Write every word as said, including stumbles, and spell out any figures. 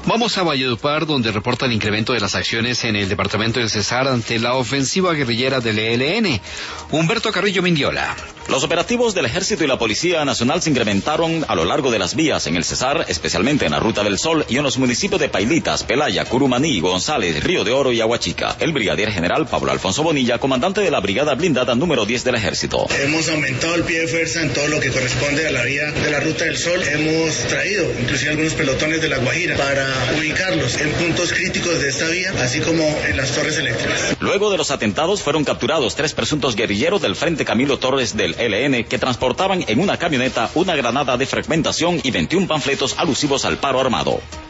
Vamos a Valledupar, donde reporta el incremento de las acciones en el departamento del Cesar ante la ofensiva guerrillera del E L N. Humberto Carrillo Mindiola. Los operativos del Ejército y la Policía Nacional se incrementaron a lo largo de las vías en el Cesar, especialmente en la Ruta del Sol y en los municipios de Pailitas, Pelaya, Curumaní, González, Río de Oro y Aguachica. El brigadier general Pablo Alfonso Bonilla, comandante de la Brigada Blindada número diez del Ejército. Hemos aumentado el pie de fuerza en todo lo que corresponde a la vía de la Ruta del Sol. Hemos traído inclusive algunos pelotones de La Guajira para ubicarlos en puntos críticos de esta vía, así como en las torres eléctricas. Luego de los atentados fueron capturados tres presuntos guerrilleros del Frente Camilo Torres del E L N que transportaban en una camioneta una granada de fragmentación y veintiún panfletos alusivos al paro armado.